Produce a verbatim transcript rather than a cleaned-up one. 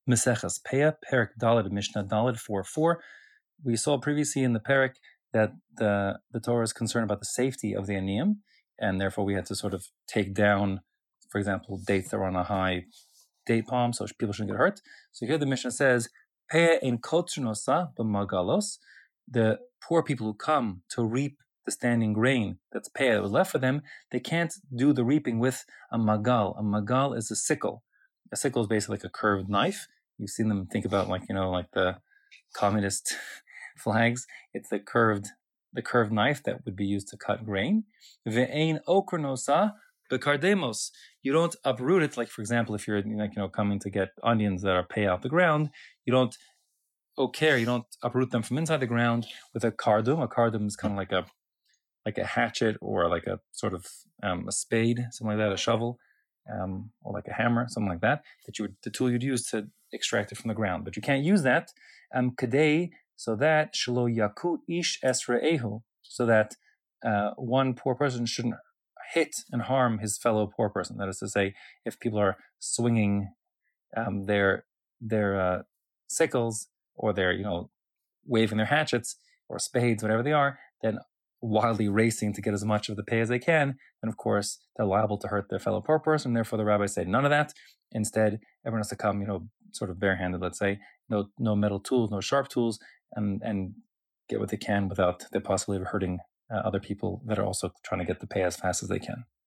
Meseches Peah, Perik Daled, Mishnah Daled four four. We saw previously in the Perik that the, the Torah is concerned about the safety of the aniyim, and therefore we had to sort of take down, for example, dates that were on a high date palm, so people shouldn't get hurt. So here the Mishnah says, Peah in kotzernosa b'magalos, the poor people who come to reap the standing grain that's peah that was left for them, they can't do the reaping with a magal. A magal is a sickle. A sickle is basically like a curved knife. You've seen them, think about like, you know, like the communist flags. It's the curved, the curved knife that would be used to cut grain. Ve'ein okrnosa bekardemos. You don't uproot it. Like, for example, if you're like, you know, coming to get onions that are pay out the ground, you don't oker, you don't uproot them from inside the ground with a kardum. A kardum is kind of like a, like a hatchet or like a sort of um, a spade, something like that, a shovel, um, or like a hammer, something like that, that you would, the tool you'd use to extract it from the ground. But you can't use that, um, kadei, so that shelo yakut ish esre'ehu, so that uh, one poor person shouldn't hit and harm his fellow poor person. That is to say, if people are swinging um, their their uh, sickles or they're, you know, waving their hatchets or spades, whatever they are, then wildly racing to get as much of the pay as they can, then of course they're liable to hurt their fellow poor person. And therefore the rabbis say none of that. Instead, everyone has to come, you know, sort of barehanded, let's say, no no metal tools, no sharp tools, and and get what they can without the possibility of hurting uh, other people that are also trying to get the pay as fast as they can.